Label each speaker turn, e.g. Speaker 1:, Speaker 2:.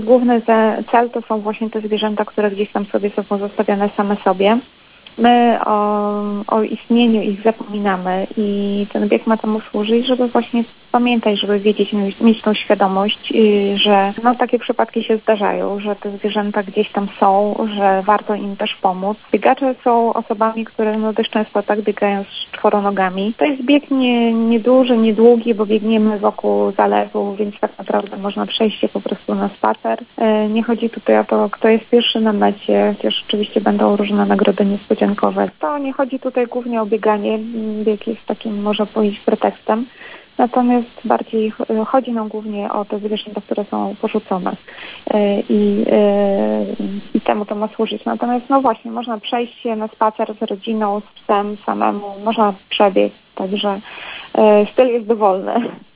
Speaker 1: Główny cel to są właśnie te zwierzęta, które gdzieś tam sobie są pozostawione same sobie. My o istnieniu ich zapominamy i ten bieg ma temu służyć, żeby właśnie pamiętać, żeby wiedzieć, mieć tą świadomość, że takie przypadki się zdarzają, że te zwierzęta gdzieś tam są, że warto im też pomóc. Biegacze są osobami, które dość często tak biegają z czworonogami. To jest bieg nieduży, niedługi, bo biegniemy wokół zalewu, więc tak naprawdę można przejść się po prostu na spacer. Nie chodzi tutaj o to, kto jest pierwszy na mecie, chociaż oczywiście będą różne nagrody niespodziankowe. To nie chodzi tutaj głównie o bieganie. Bieg jest takim, można powiedzieć, pretekstem. Natomiast bardziej chodzi nam głównie o te zwierzęta, które są porzucone i temu to ma służyć. Natomiast właśnie, można przejść się na spacer z rodziną, z psem samemu, można przebiec, także styl jest dowolny.